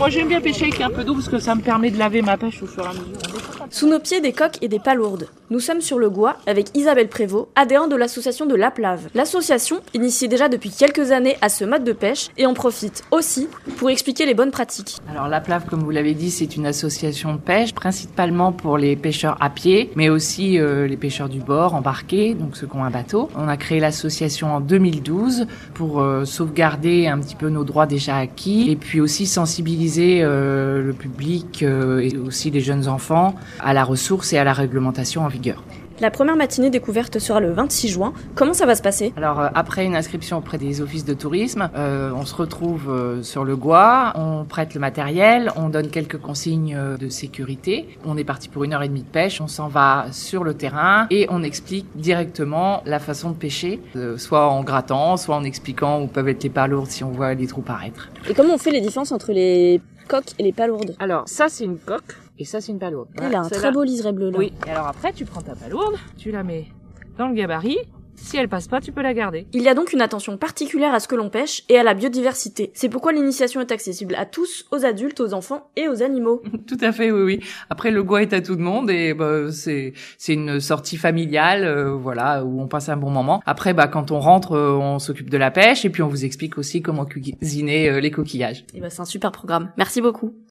moi j'aime bien pêcher avec un peu d'eau parce que ça me permet de laver ma pêche au fur et à mesure. Sous nos pieds, des coques et des palourdes. Nous sommes sur le Gois avec Isabelle Prévost, adhérente de l'association de Laplave. L'association initie déjà depuis quelques années à ce mode de pêche et en profite aussi pour expliquer les bonnes pratiques. Alors Laplave, comme vous l'avez dit, c'est une association de pêche, principalement pour les pêcheurs à pied, mais aussi les pêcheurs du bord, embarqués, donc ceux qui ont un bateau. On a créé l'association en 2012 pour sauvegarder un petit peu nos droits déjà acquis et puis aussi sensibiliser le public et aussi les jeunes enfants à la ressource et à la réglementation en vigueur. La première matinée découverte sera le 26 juin. Comment ça va se passer ? Alors après une inscription auprès des offices de tourisme, on se retrouve sur le Gois, on prête le matériel, on donne quelques consignes de sécurité. On est parti pour 1h30 de pêche, on s'en va sur le terrain et on explique directement la façon de pêcher, soit en grattant, soit en expliquant où peuvent être les palourdes si on voit les trous paraître. Et comment on fait les différences entre les coques et les palourdes ? Alors ça c'est une coque. Et ça, c'est une palourde. Il a un très beau liseré bleu là. Oui. Et alors après, tu prends ta palourde, tu la mets dans le gabarit. Si elle passe pas, tu peux la garder. Il y a donc une attention particulière à ce que l'on pêche et à la biodiversité. C'est pourquoi l'initiation est accessible à tous, aux adultes, aux enfants et aux animaux. Tout à fait, oui. Après, le Gois est à tout le monde et c'est une sortie familiale, voilà, où on passe un bon moment. Après, quand on rentre, on s'occupe de la pêche et puis on vous explique aussi comment cuisiner les coquillages. Et c'est un super programme. Merci beaucoup.